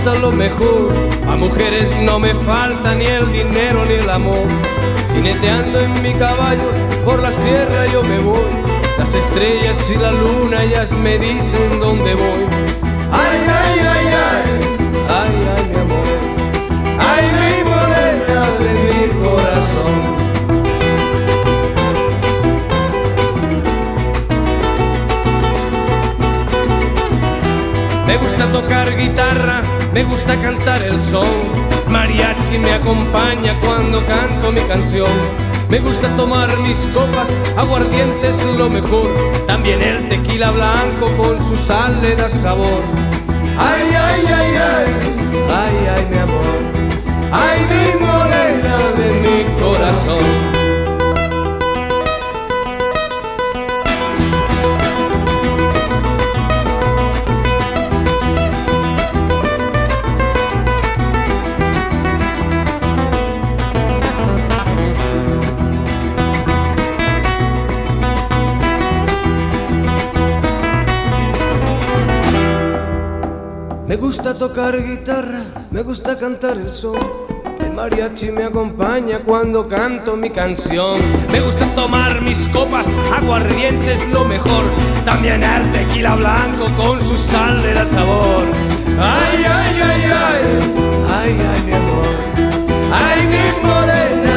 gusta lo mejor. A mujeres no me falta ni el dinero ni el amor. Jineteando en mi caballo por la sierra yo me voy. Las estrellas y la luna ellas me dicen dónde voy. Ay, ay, ay, ay, ay, ay, mi amor. Ay, mi morena de mi corazón. Me gusta tocar guitarra, me gusta cantar el son. Mariachi me acompaña cuando canto mi canción. Me gusta tomar mis copas, aguardiente es lo mejor. También el tequila blanco con su sal le da sabor. Ay, ay, ay, ay, ay, ay, mi amor. Ay, mi morena de mi corazón. Me gusta tocar guitarra, me gusta cantar el son. El mariachi me acompaña cuando canto mi canción. Me gusta tomar mis copas, aguardiente es lo mejor. También el tequila blanco con su sal le da sabor. Ay, ay, ay, ay, ay, ay, mi amor. Ay, mi morena